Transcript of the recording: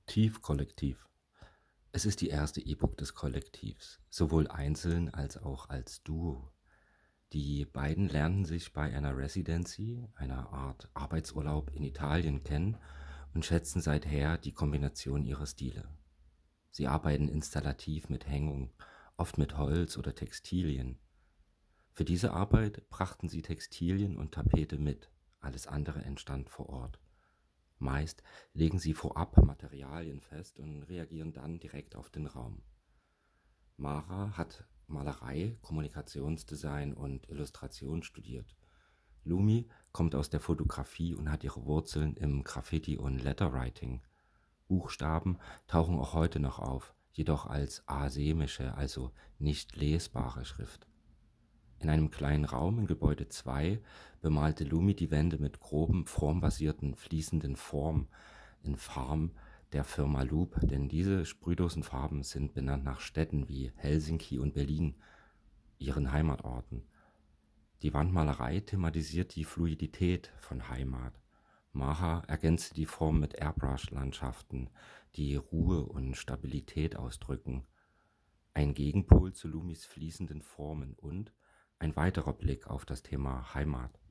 Tiefkollektiv. Es ist die erste E-Book des Kollektivs, sowohl einzeln als auch als Duo. Die beiden lernten sich bei einer Residency, einer Art Arbeitsurlaub in Italien, kennen und schätzen seither die Kombination ihrer Stile. Sie arbeiten installativ mit Hängung, oft mit Holz oder Textilien. Für diese Arbeit brachten sie Textilien und Tapete mit, alles andere entstand vor Ort. Meist legen sie vorab Materialien fest und reagieren dann direkt auf den Raum. Mara hat Malerei, Kommunikationsdesign und Illustration studiert. Lumi kommt aus der Fotografie und hat ihre Wurzeln im Graffiti und Letterwriting. Buchstaben tauchen auch heute noch auf, jedoch als asemische, also nicht lesbare Schrift. In einem kleinen Raum in Gebäude 2 bemalte Lumi die Wände mit groben, formbasierten, fließenden Formen in Farben der Firma Loop, denn diese Sprühdosenfarben sind benannt nach Städten wie Helsinki und Berlin, ihren Heimatorten. Die Wandmalerei thematisiert die Fluidität von Heimat. Maha ergänzte die Form mit Airbrush-Landschaften, die Ruhe und Stabilität ausdrücken. Ein Gegenpol zu Lumis fließenden Formen und ein weiterer Blick auf das Thema Heimat.